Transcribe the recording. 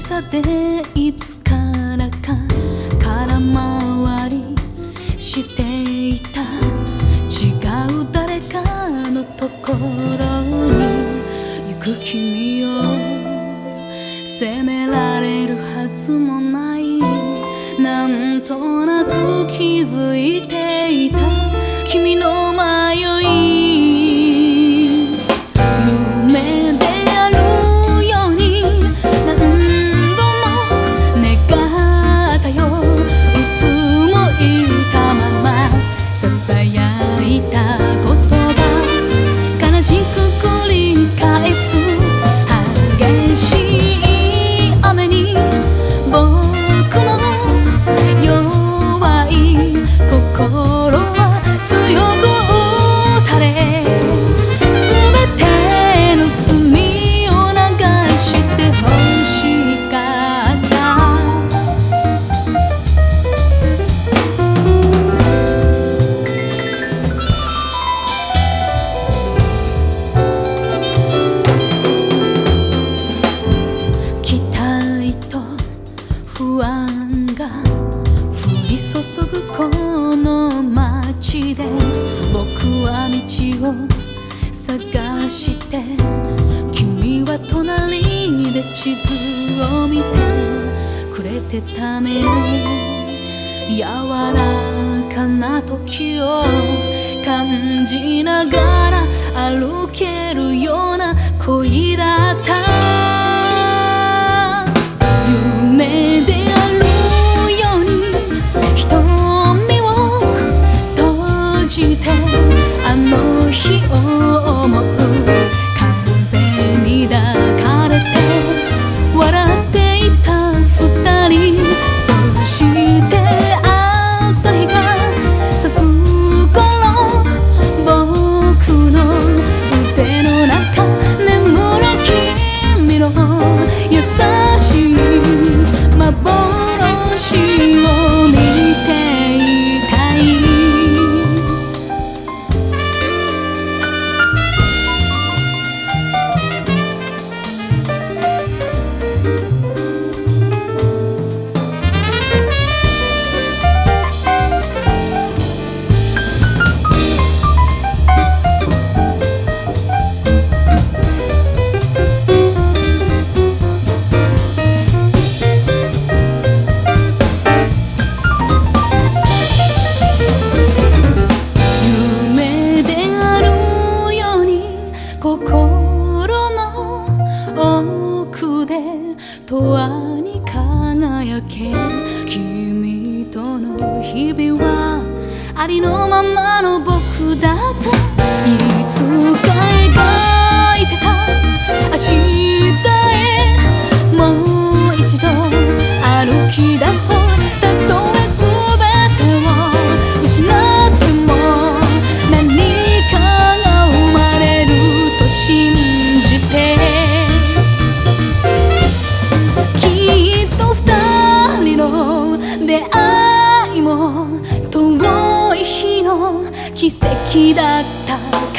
さでいつからか空回りしていた。違う誰かのところに行く君を責められるはずもない。なんとなく気づいていた君の迷い。夢であるように何度も願ったよ。うつむいたままささやいた言葉、悲しく繰り返す激しい雨に僕の弱い心は強く打たれ、全ての罪を流して欲しかった。期待と不安が降り注ぐこの街で、僕は道を探して、君は隣で地図を見てくれてたね。柔らかな時を感じながら歩けるような恋だった。夢であるように瞳を閉じて、あの日を思う。風に抱かれて笑っていた二人、そして朝日が差す頃、僕の腕の中眠る君の優しい幻を見ていたい。心の奥で永遠に輝け、君との日々はありのままの僕だった。いつか描いてた明日へもう一度歩き出そう。たとえ全てを失っても何かが生まれると信じて、きっと二人の出会いも遠い日の奇跡だった。